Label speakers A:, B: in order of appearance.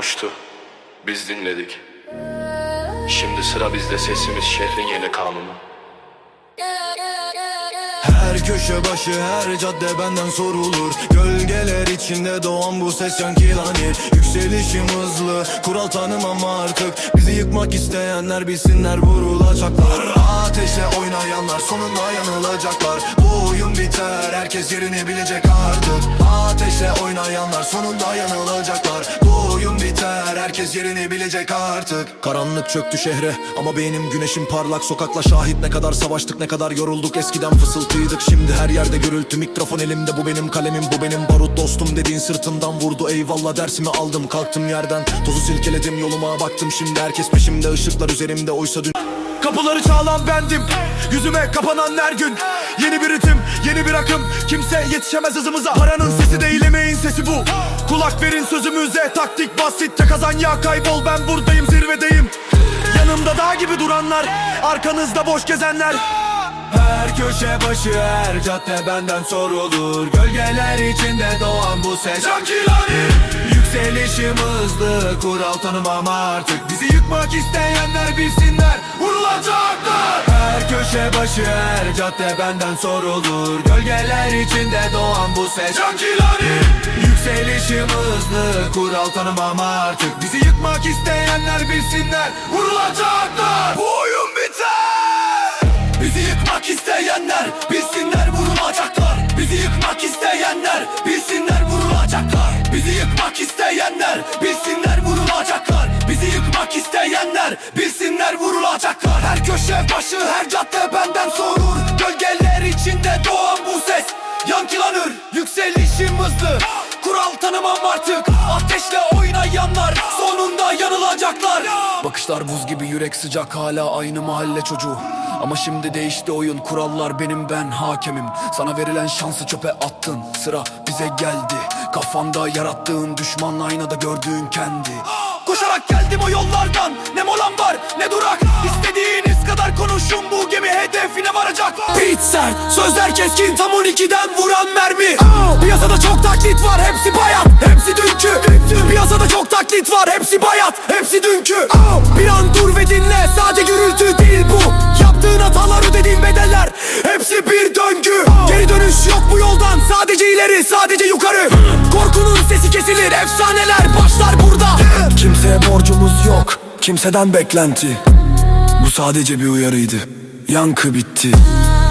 A: konuştu, biz dinledik. Şimdi sıra bizde, sesimiz şehrin yeni kanunu.
B: Her köşe başı, her cadde benden sorulur. Gölgeler içinde doğan bu ses yankılanır. Yükselişim hızlı, kural tanımam artık. Bizi yıkmak isteyenler bilsinler vurulacaklar. Ateşle oynayanlar sonunda yanılacaklar. Bu oyun biter, herkes yerini bilecek artık. Ateşle oynayanlar sonunda yanılacaklar. Bu oyun biter, herkes yerini bilecek artık. Karanlık çöktü şehre ama benim güneşim parlak. Sokakla şahit, ne kadar savaştık, ne kadar yorulduk. Eskiden fısıltıydık, şimdi her yerde gürültü. Mikrofon elimde, bu benim kalemim, bu benim barut. Dostum dediğin sırtımdan vurdu, eyvallah dersimi aldım. Kalktım yerden, tozu silkeledim, yoluma baktım. Şimdi herkes peşimde, ışıklar üzerimde, oysa dün...
C: Kapıları çağılan bendim, yüzüme kapanan her gün. Yeni bir ritim, yeni bir akım, kimse yetişemez hızımıza. Paranın sesi değil, emeğin sesi bu. Kulak verin sözümüze, taktik basit. Ya kazan ya kaybol, ben buradayım, zirvedeyim. Yanımda dağ gibi duranlar, arkanızda boş gezenler.
B: Her köşe başı, her cadde benden sorulur. Gölgeler içinde doğan bu ses yankılanır. Yükselişim hızlı, kural tanımam artık. Bizi yıkmak isteyenler bilsinler vurulacaklar. Her köşe başı, her cadde benden sorulur. Gölgeler içinde doğan bu ses yankılanır. Yükselişim hızlı, kural tanımam artık. Bizi yıkmak isteyenler bilsinler vurulacaklar. Bu oyun biter. Bizi yıkmak isteyenler bilsinler vurulacaklar. Bizi yıkmak isteyenler bilsinler vurulacaklar. Bizi yıkmak isteyenler bilsinler vurulacaklar. Bizi yıkmak isteyenler bilsinler vurulacaklar. Her köşe başı, her cadde benden sorur. Gölgeler içinde doğan bu ses yankılanır. Yükselişim hızlı, kural tanımam artık. Ateşle oynayanlar sonunda yanılacaklar.
C: Bakışlar buz gibi, yürek sıcak, hala aynı mahalle çocuğu. Ama şimdi değişti oyun, kurallar benim, ben hakemim. Sana verilen şansı çöpe attın, sıra bize geldi. Kafanda yarattığın düşman, aynada gördüğün kendi.
B: Koşarak geldim o yollardan, ne molam var ne durak. İstediğiniz kadar konuşun, bu gemi hedefine varacak. Beat sert, sözler keskin, tam 12'den vuran mermi. Piyasada çok taklit var, hepsi bayat, hepsi dünkü. Piyasada çok taklit var, hepsi bayat, hepsi dünkü. Bir an dur ve dinle, sadece gürültü değil bu. Yaptığın hatalar, ödediğin bedeller, hepsi bir döngü. Geri dönüş yok bu yoldan, sadece ileri, sadece yukarı. Korkunun sesi kesilir, efsaneler başlar burada. Kimseye borcumuz yok, kimseden beklenti. Bu sadece bir uyarıydı, yankı bitti.